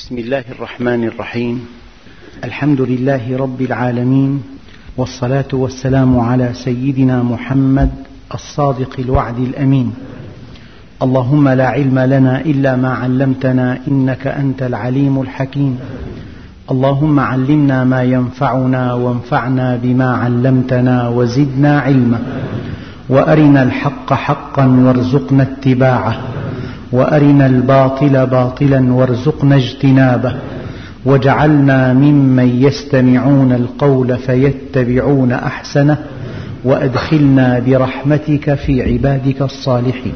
بسم الله الرحمن الرحيم. الحمد لله رب العالمين، والصلاة والسلام على سيدنا محمد الصادق الوعد الأمين. اللهم لا علم لنا إلا ما علمتنا إنك أنت العليم الحكيم. اللهم علمنا ما ينفعنا وانفعنا بما علمتنا وزدنا علما، وأرنا الحق حقا وارزقنا اتباعه، وأرنا الباطل باطلا وارزقنا اجتنابه، واجعلنا ممن يستمعون القول فيتبعون أحسنه، وأدخلنا برحمتك في عبادك الصالحين.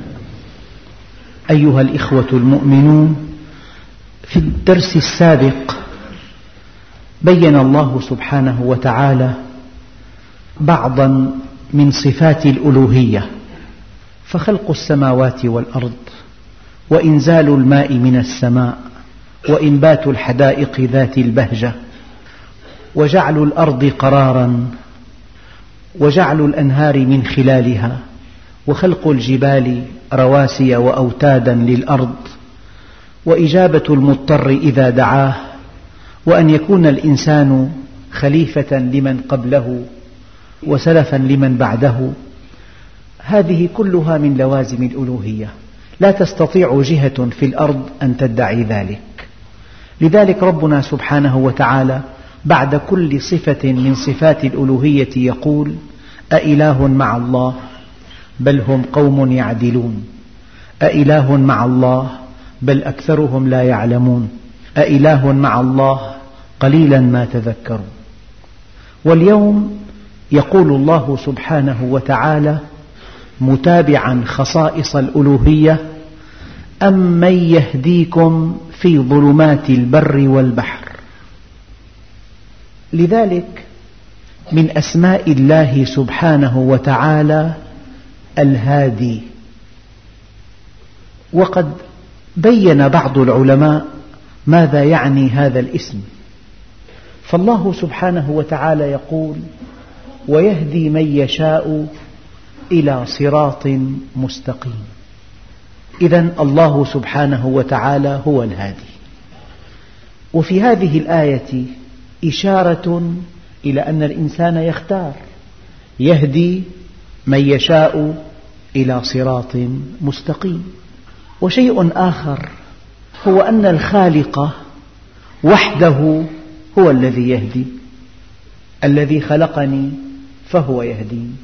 أيها الإخوة المؤمنون، في الدرس السابق بين الله سبحانه وتعالى بعضا من صفات الألوهية، فخلق السماوات والأرض، وإنزال الماء من السماء، وإنبات الحدائق ذات البهجة، وجعل الأرض قرارا، وجعل الأنهار من خلالها، وخلق الجبال رواسي وأوتادا للأرض، وإجابة المضطر إذا دعاه، وأن يكون الإنسان خليفة لمن قبله وسلفا لمن بعده. هذه كلها من لوازم الألوهية، لا تستطيع جهة في الأرض أن تدعي ذلك. لذلك ربنا سبحانه وتعالى بعد كل صفة من صفات الألوهية يقول: أإله مع الله بل هم قوم يعدلون، أإله مع الله بل أكثرهم لا يعلمون، أإله مع الله قليلا ما تذكرون. واليوم يقول الله سبحانه وتعالى متابعا خصائص الألوهية: أمن يهديكم في ظلمات البر والبحر. لذلك من أسماء الله سبحانه وتعالى الهادي. وقد بين بعض العلماء ماذا يعني هذا الاسم، فالله سبحانه وتعالى يقول: ويهدي من يشاء إلى صراط مستقيم. إذن الله سبحانه وتعالى هو الهادي. وفي هذه الآية إشارة إلى أن الإنسان يختار، يهدي من يشاء إلى صراط مستقيم. وشيء آخر هو أن الخالق وحده هو الذي يهدي، الذي خلقني فهو يهديني.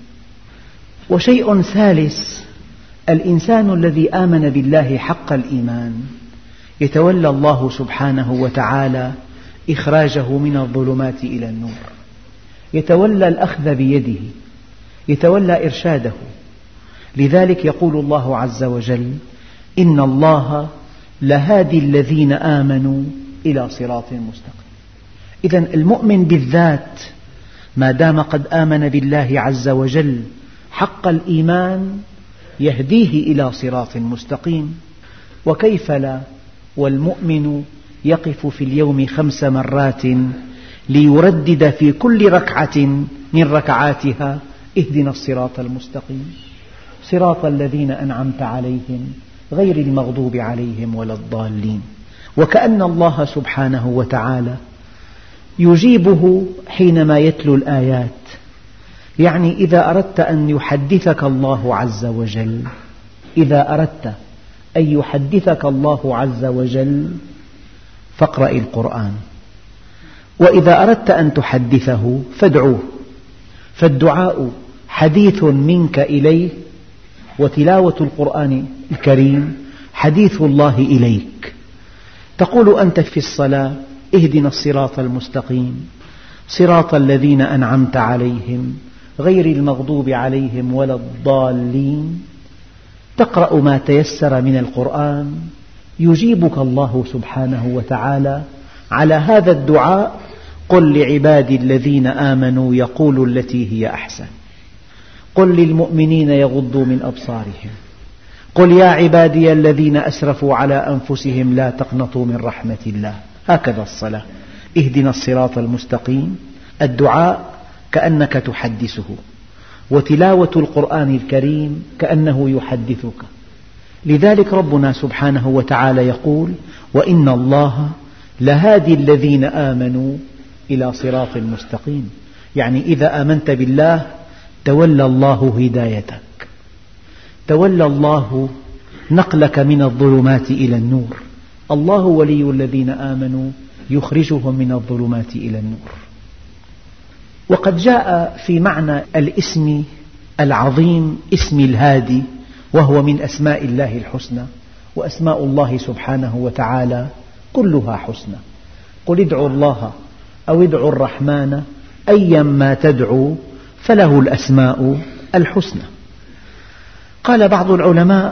وشيء ثالث: الإنسان الذي آمن بالله حق الإيمان يتولى الله سبحانه وتعالى إخراجه من الظلمات إلى النور، يتولى الأخذ بيده، يتولى إرشاده. لذلك يقول الله عز وجل: إن الله لهادي الذين آمنوا إلى صراط مستقيم. إذن المؤمن بالذات ما دام قد آمن بالله عز وجل حق الإيمان يهديه إلى صراط مستقيم. وكيف لا، والمؤمن يقف في اليوم 5 مرات ليردد في كل ركعة من ركعاتها: اهدنا الصراط المستقيم صراط الذين أنعمت عليهم غير المغضوب عليهم ولا الضالين. وكأن الله سبحانه وتعالى يجيبه حينما يتلو الآيات. يعني إذا أردت أن يحدثك الله عز وجل، إذا أردت أن يحدثك الله عز وجل فاقرأ القرآن، وإذا أردت أن تحدثه فادعوه، فالدعاء حديث منك إليه، وتلاوة القرآن الكريم حديث الله إليك. تقول أنت في الصلاة: اهدنا الصراط المستقيم صراط الذين أنعمت عليهم غير المغضوب عليهم ولا الضالين. تقرأ ما تيسر من القرآن، يجيبك الله سبحانه وتعالى على هذا الدعاء: قل لعبادي الذين آمنوا يقولوا التي هي أحسن، قل للمؤمنين يغضوا من أبصارهم، قل يا عبادي الذين أسرفوا على أنفسهم لا تقنطوا من رحمة الله. هكذا الصلاة: اهدنا الصراط المستقيم. الدعاء كأنك تحدثه، وتلاوة القرآن الكريم كأنه يحدثك. لذلك ربنا سبحانه وتعالى يقول: وإن الله لهادي الذين آمنوا إلى صراط مستقيم. يعني إذا آمنت بالله تولى الله هدايتك، تولى الله نقلك من الظلمات إلى النور. الله ولي الذين آمنوا يخرجهم من الظلمات إلى النور. وقد جاء في معنى الاسم العظيم اسم الهادي، وهو من أسماء الله الحسنى، وأسماء الله سبحانه وتعالى كلها حسنى. قل ادعوا الله أو ادعوا الرحمن أيما تدعوا فله الأسماء الحسنى. قال بعض العلماء: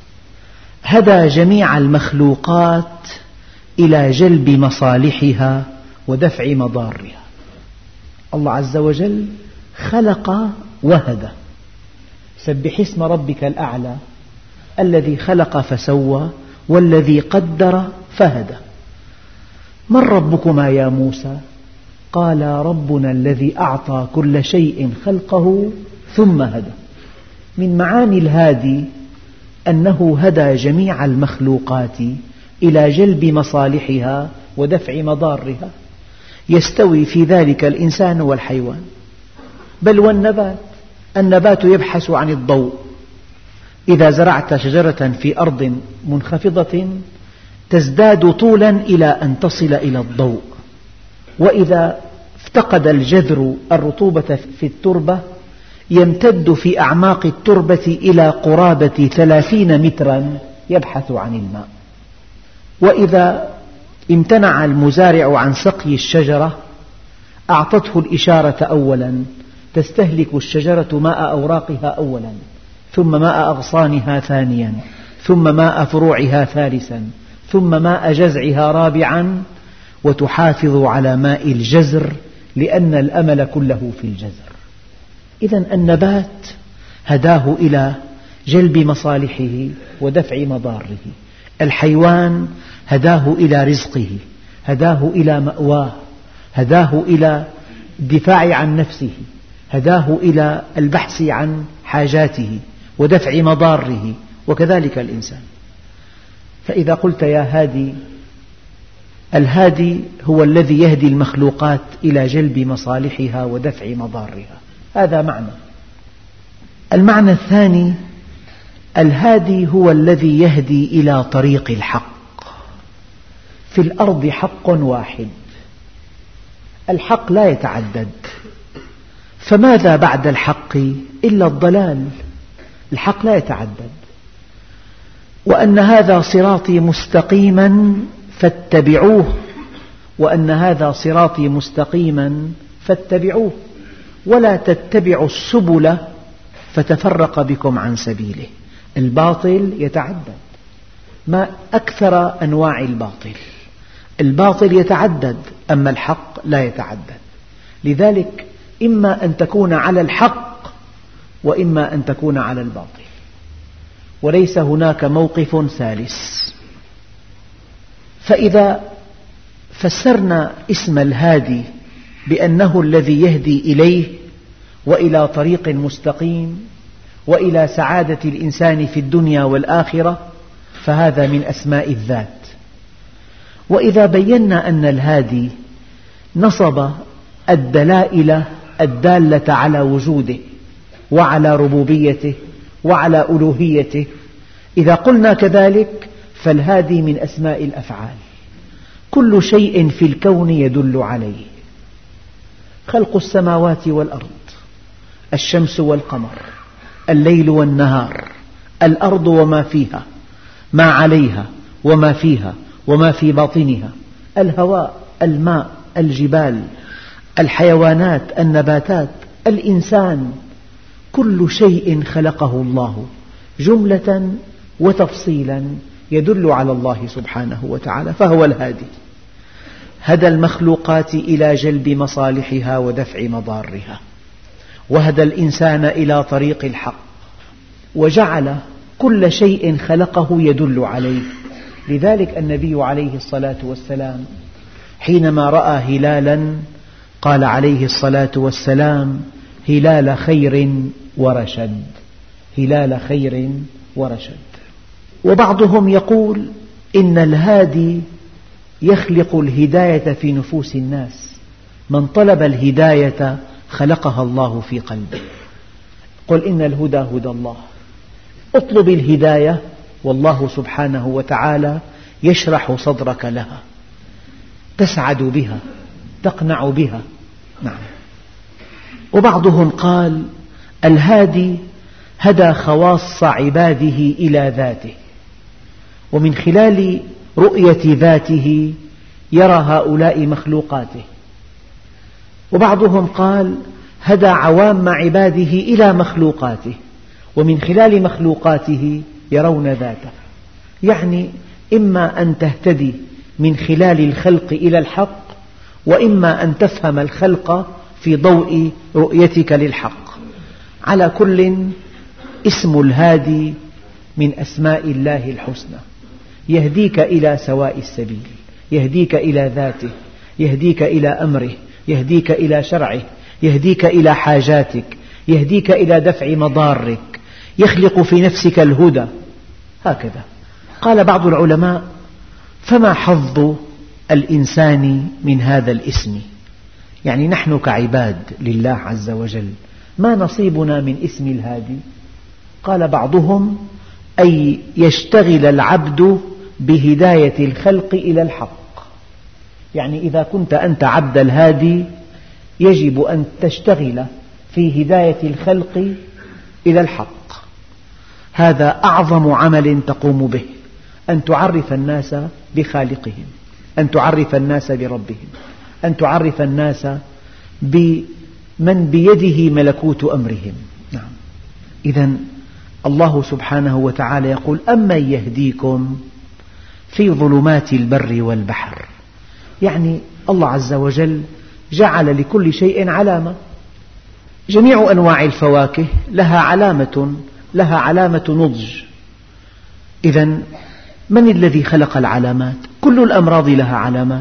هدى جميع المخلوقات إلى جلب مصالحها ودفع مضارها. الله عز وجل خلق وهدى. سبح اسم ربك الأعلى الذي خلق فسوى والذي قدر فهدى. من ربكما يا موسى؟ قال ربنا الذي أعطى كل شيء خلقه ثم هدى. من معاني الهادي أنه هدى جميع المخلوقات إلى جلب مصالحها ودفع مضارها. يستوي في ذلك الإنسان والحيوان، بل والنبات. النبات يبحث عن الضوء. إذا زرعت شجرة في أرض منخفضة تزداد طولا إلى أن تصل إلى الضوء، وإذا افتقد الجذر الرطوبة في التربة يمتد في أعماق التربة إلى قرابة 30 مترا يبحث عن الماء. وإذا امتنع المزارع عن سقي الشجرة أعطته الإشارة أولا، تستهلك الشجرة ماء أوراقها أولا، ثم ماء أغصانها ثانيا، ثم ماء فروعها ثالثا، ثم ماء جذعها رابعا، وتحافظ على ماء الجذر لأن الأمل كله في الجذر. إذن النبات هداه إلى جلب مصالحه ودفع مضاره. الحيوان هداه إلى رزقه، هداه إلى مأواه، هداه إلى الدفاع عن نفسه، هداه إلى البحث عن حاجاته ودفع مضاره، وكذلك الإنسان. فإذا قلت يا هادي، الهادي هو الذي يهدي المخلوقات إلى جلب مصالحها ودفع مضارها. هذا معنى. المعنى الثاني: الهادي هو الذي يهدي إلى طريق الحق. في الأرض حق واحد، الحق لا يتعدد، فماذا بعد الحق إلا الضلال؟ الحق لا يتعدد. وأن هذا صراطي مستقيما فاتبعوه، وأن هذا صراطي مستقيما فاتبعوه، ولا تتبعوا السبل فتفرق بكم عن سبيله. الباطل يتعدد، ما أكثر أنواع الباطل. الباطل يتعدد، أما الحق لا يتعدد. لذلك إما أن تكون على الحق وإما أن تكون على الباطل، وليس هناك موقف ثالث. فإذا فسرنا اسم الهادي بأنه الذي يهدي إليه وإلى طريق مستقيم وإلى سعادة الإنسان في الدنيا والآخرة، فهذا من أسماء الذات. وإذا بينا أن الهادي نصب الدلائل الدالة على وجوده وعلى ربوبيته وعلى ألوهيته، إذا قلنا كذلك فالهادي من أسماء الأفعال. كل شيء في الكون يدل عليه: خلق السماوات والأرض، الشمس والقمر، الليل والنهار، الأرض وما فيها، ما عليها وما فيها وما في باطنها، الهواء، الماء، الجبال، الحيوانات، النباتات، الإنسان. كل شيء خلقه الله جملة وتفصيلا يدل على الله سبحانه وتعالى، فهو الهادي. هدى المخلوقات إلى جلب مصالحها ودفع مضارها، وهدى الإنسان إلى طريق الحق، وجعل كل شيء خلقه يدل عليه. لذلك النبي عليه الصلاة والسلام حينما رأى هلالا قال عليه الصلاة والسلام: هلال خير ورشد، هلال خير ورشد. وبعضهم يقول إن الهادي يخلق الهداية في نفوس الناس. من طلب الهداية خلقها الله في قلبه. قل إن الهدى هدى الله. اطلب الهداية والله سبحانه وتعالى يشرح صدرك لها، تسعد بها، تقنع بها. نعم. وبعضهم قال: الهادي هدى خواص عباده إلى ذاته، ومن خلال رؤية ذاته يرى هؤلاء مخلوقاته. وبعضهم قال: هدى عوام عباده إلى مخلوقاته، ومن خلال مخلوقاته يرون ذاته. يعني إما أن تهتدي من خلال الخلق إلى الحق، وإما أن تفهم الخلق في ضوء رؤيتك للحق. على كل، اسم الهادي من أسماء الله الحسنى، يهديك إلى سواء السبيل، يهديك إلى ذاته، يهديك إلى أمره، يهديك إلى شرعه، يهديك إلى حاجاتك، يهديك إلى دفع مضارك، يخلق في نفسك الهدى. هكذا قال بعض العلماء: فما حظ الإنسان من هذا الاسم؟ يعني نحن كعباد لله عز وجل ما نصيبنا من اسم الهادي؟ قال بعضهم: أي يشتغل العبد بهداية الخلق إلى الحق. يعني إذا كنت أنت عبد الهادي يجب أن تشتغل في هداية الخلق إلى الحق. هذا أعظم عمل تقوم به، أن تعرف الناس بخالقهم، أن تعرف الناس بربهم، أن تعرف الناس بمن بيده ملكوت أمرهم. نعم. إذن الله سبحانه وتعالى يقول: أمن يهديكم في ظلمات البر والبحر. يعني الله عز وجل جعل لكل شيء علامة. جميع أنواع الفواكه لها علامة نضج. إذن من الذي خلق العلامات؟ كل الأمراض لها علامات.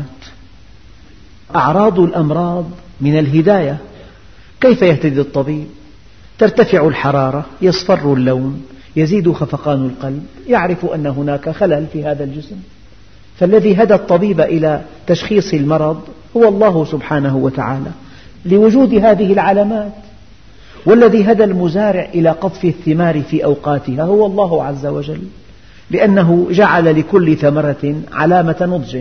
أعراض الأمراض من الهداية. كيف يهتدي الطبيب؟ ترتفع الحرارة، يصفر اللون، يزيد خفقان القلب، يعرف أن هناك خلل في هذا الجسم. فالذي هدى الطبيب إلى تشخيص المرض هو الله سبحانه وتعالى لوجود هذه العلامات. والذي هدى المزارع إلى قطف الثمار في أوقاتها هو الله عز وجل، لأنه جعل لكل ثمرة علامة نضج.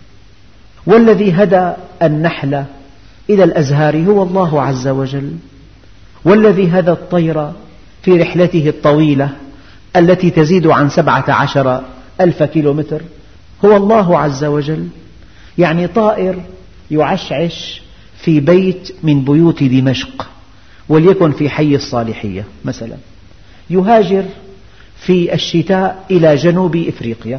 والذي هدى النحل إلى الأزهار هو الله عز وجل. والذي هدى الطير في رحلته الطويلة التي تزيد عن 17,000 كيلومتر هو الله عز وجل. يعني طائر يعشعش في بيت من بيوت دمشق، وليكن في حي الصالحية مثلا، يهاجر في الشتاء إلى جنوب إفريقيا،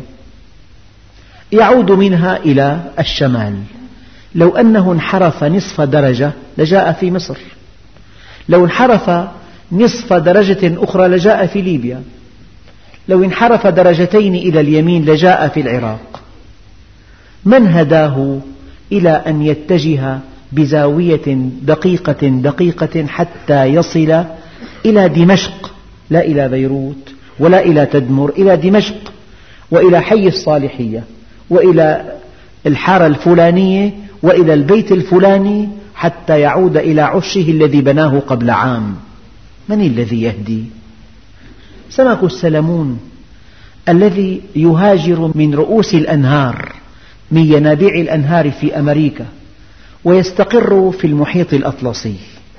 يعود منها إلى الشمال. لو أنه انحرف نصف درجة لجاء في مصر، لو انحرف نصف درجة أخرى لجاء في ليبيا، لو انحرف درجتين إلى اليمين لجاء في العراق. من هداه إلى أن يتجه بزاوية دقيقة حتى يصل إلى دمشق، لا إلى بيروت ولا إلى تدمر، إلى دمشق وإلى حي الصالحية وإلى الحارة الفلانية وإلى البيت الفلاني حتى يعود إلى عشه الذي بناه قبل عام؟ من الذي يهدي؟ سمك السلمون الذي يهاجر من رؤوس الأنهار، من ينابيع الأنهار في أمريكا، ويستقر في المحيط الأطلسي،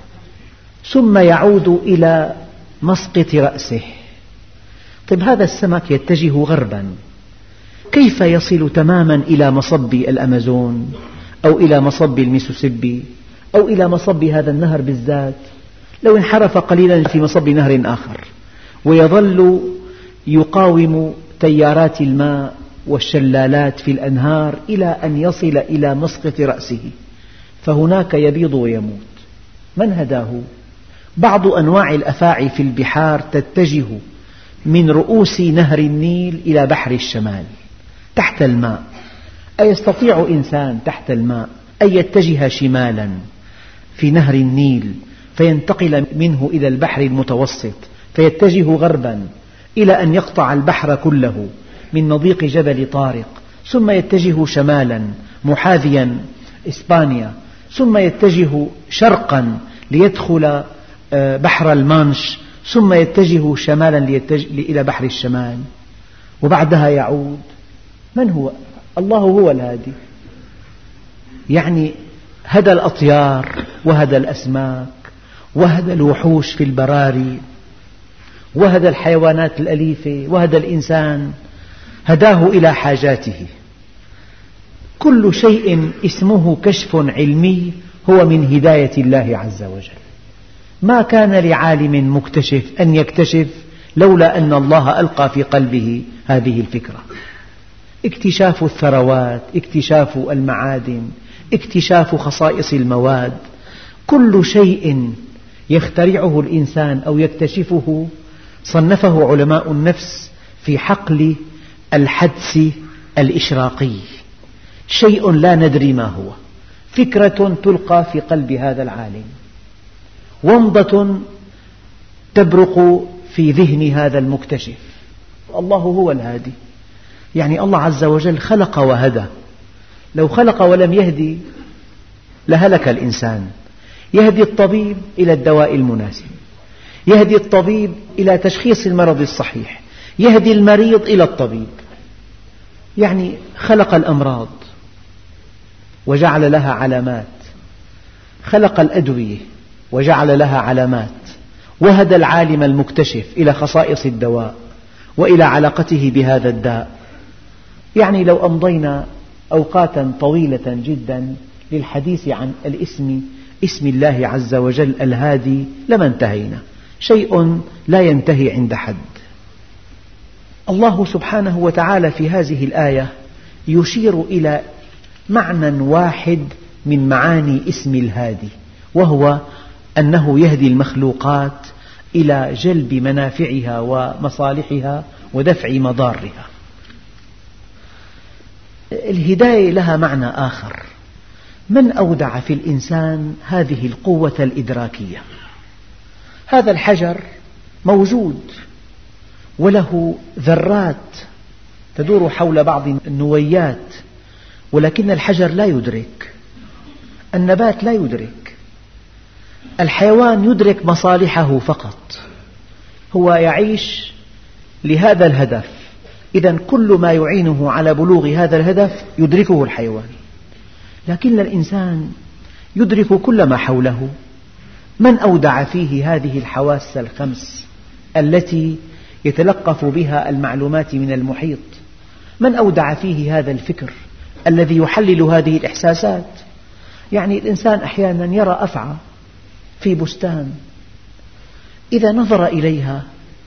ثم يعود إلى مسقط رأسه. طيب هذا السمك يتجه غربا، كيف يصل تماما إلى مصب الأمازون أو إلى مصب الميسيسيبي أو إلى مصب هذا النهر بالذات؟ لو انحرف قليلا في مصب نهر آخر، ويظل يقاوم تيارات الماء والشلالات في الأنهار إلى أن يصل إلى مسقط رأسه، فهناك يبيض ويموت. من هداه؟ بعض أنواع الأفاعي في البحار تتجه من رؤوس نهر النيل إلى بحر الشمال تحت الماء. أيستطيع إنسان تحت الماء أن يتجه شمالا في نهر النيل فينتقل منه إلى البحر المتوسط، فيتجه غربا إلى أن يقطع البحر كله من مضيق جبل طارق، ثم يتجه شمالا محاذيا إسبانيا، ثم يتجه شرقا ليدخل بحر المانش، ثم يتجه شمالا إلى بحر الشمال، وبعدها يعود. من هو؟ الله هو الهادي. يعني هدى الأطيار وهدى الأسماك وهدى الوحوش في البراري وهدى الحيوانات الأليفة وهدى الإنسان، هداه إلى حاجاته. كل شيء اسمه كشف علمي هو من هداية الله عز وجل. ما كان لعالم مكتشف أن يكتشف لولا أن الله ألقى في قلبه هذه الفكرة. اكتشاف الثروات، اكتشاف المعادن، اكتشاف خصائص المواد، كل شيء يخترعه الإنسان أو يكتشفه صنفه علماء النفس في حقل الحدس الإشراقي، شيء لا ندري ما هو، فكرة تلقى في قلب هذا العالم، ومضة تبرق في ذهن هذا المكتشف. الله هو الهادي. يعني الله عز وجل خلق وهدى. لو خلق ولم يهدي لهلك الإنسان. يهدي الطبيب إلى الدواء المناسب، يهدي الطبيب إلى تشخيص المرض الصحيح، يهدي المريض إلى الطبيب. يعني خلق الأمراض وجعل لها علامات، خلق الأدوية وجعل لها علامات، وهدى العالم المكتشف إلى خصائص الدواء وإلى علاقته بهذا الداء. يعني لو أمضينا أوقاتا طويلة جدا للحديث عن اسم الله عز وجل الهادي لما انتهينا، شيء لا ينتهي عند حد. الله سبحانه وتعالى في هذه الآية يشير إلى معنى واحد من معاني اسم الهادي، وهو أنه يهدي المخلوقات إلى جلب منافعها ومصالحها ودفع مضارها. الهداية لها معنى آخر. من أودع في الإنسان هذه القوة الإدراكية؟ هذا الحجر موجود وله ذرات تدور حول بعض النويات، ولكن الحجر لا يدرك، النبات لا يدرك، الحيوان يدرك مصالحه فقط، هو يعيش لهذا الهدف. إذن كل ما يعينه على بلوغ هذا الهدف يدركه الحيوان، لكن الإنسان يدرك كل ما حوله. من أودع فيه هذه الحواس الخمس التي يتلقف بها المعلومات من المحيط؟ من أودع فيه هذا الفكر الذي يحلل هذه الإحساسات؟ يعني الإنسان أحيانا يرى أفعى في بستان، إذا نظر إليها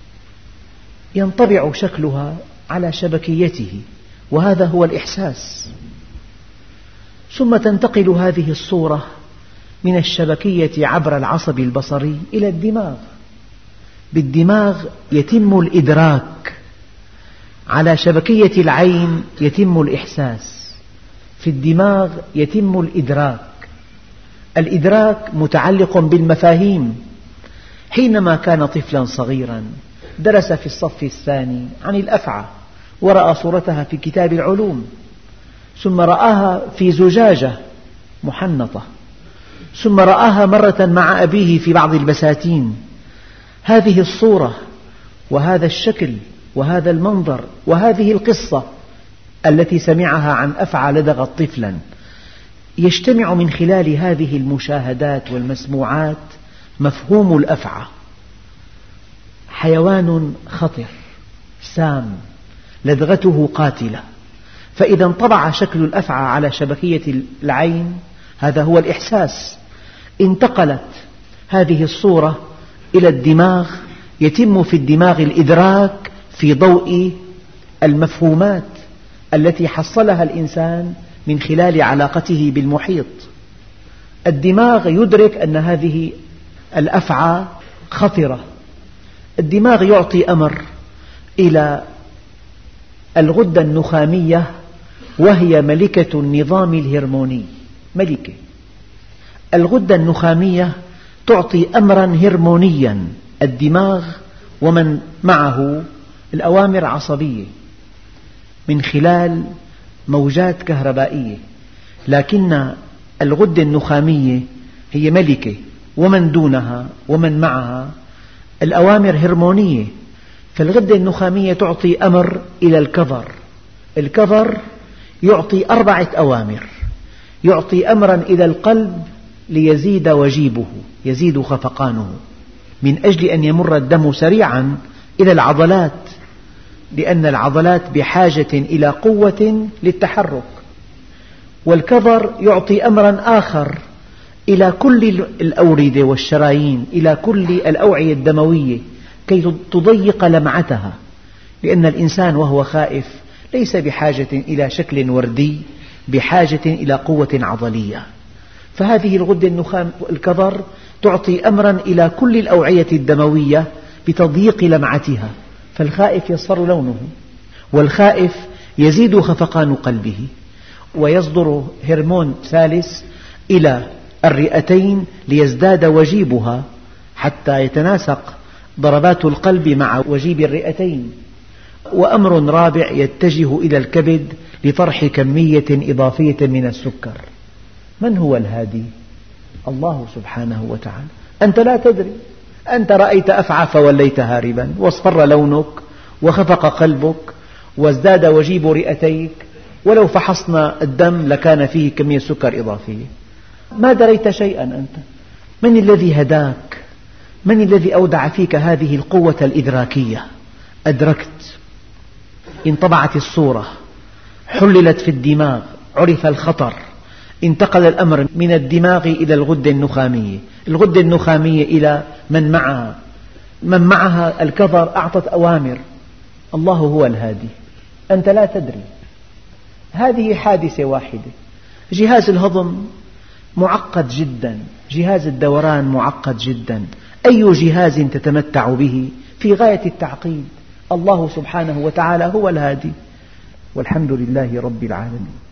ينطبع شكلها على شبكيته، وهذا هو الإحساس. ثم تنتقل هذه الصورة من الشبكية عبر العصب البصري إلى الدماغ. بالدماغ يتم الإدراك، على شبكية العين يتم الإحساس، في الدماغ يتم الإدراك. الإدراك متعلق بالمفاهيم. حينما كان طفلا صغيرا درس في الصف الثاني عن الأفعى ورأى صورتها في كتاب العلوم، ثم رآها في زجاجة محنطة، ثم رآها مرة مع أبيه في بعض البساتين. هذه الصورة وهذا الشكل وهذا المنظر وهذه القصة التي سمعها عن أفعى لدغت طفلا، يجتمع من خلال هذه المشاهدات والمسموعات مفهوم الأفعى. حيوان خطر سام لدغته قاتلة، فإذا انطبع شكل الأفعى على شبكية العين، هذا هو الإحساس. انتقلت هذه الصورة إلى الدماغ، يتم في الدماغ الإدراك في ضوء المفهومات التي حصلها الإنسان من خلال علاقته بالمحيط. الدماغ يدرك أن هذه الأفعى خطرة. الدماغ يعطي أمر إلى الغدة النخامية، وهي ملكة النظام الهرموني، ملكة. الغدة النخامية تعطي أمرا من خلال موجات كهربائية، لكن الغدة النخامية هي ملكة، ومن دونها ومن معها الأوامر هرمونية. فالغدة النخامية تعطي أمر إلى الكظر، الكظر يعطي 4 أوامر. يعطي أمرا إلى القلب ليزيد وجيبه، يزيد خفقانه، من أجل أن يمر الدم سريعا إلى العضلات، لأن العضلات بحاجة إلى قوة للتحرك. والكظر يعطي أمرا آخر إلى كل الأوردة والشرايين، إلى كل الأوعية الدموية كي تضيق لمعتها، لأن الإنسان وهو خائف ليس بحاجة إلى شكل وردي، بحاجة إلى قوة عضلية. فهذه الغدة الكظر تعطي أمرا إلى كل الأوعية الدموية بتضييق لمعتها، فالخائف يصفر لونه، والخائف يزيد خفقان قلبه، ويصدر هرمون ثالث إلى الرئتين ليزداد وجيبها حتى يتناسق ضربات القلب مع وجيب الرئتين. وأمر رابع يتجه إلى الكبد لطرح كمية إضافية من السكر. من هو الهادي؟ الله سبحانه وتعالى. أنت لا تدري، أنت رأيت أفعى فوليت هاربا، واصفر لونك وخفق قلبك وازداد وجيب رئتيك، ولو فحصنا الدم لكان فيه كمية سكر إضافية. ما دريت شيئا أنت. من الذي هداك؟ من الذي أودع فيك هذه القوة الإدراكية؟ أدركت، انطبعت الصورة، حللت في الدماغ، عرف الخطر، انتقل الأمر من الدماغ إلى الغدة النخامية، الغدة النخامية إلى من معها، من معها الكظر أعطت أوامر. الله هو الهادي، أنت لا تدري. هذه حادثة واحدة. جهاز الهضم معقد جدا، جهاز الدوران معقد جدا، أي جهاز تتمتع به في غاية التعقيد. الله سبحانه وتعالى هو الهادي، والحمد لله رب العالمين.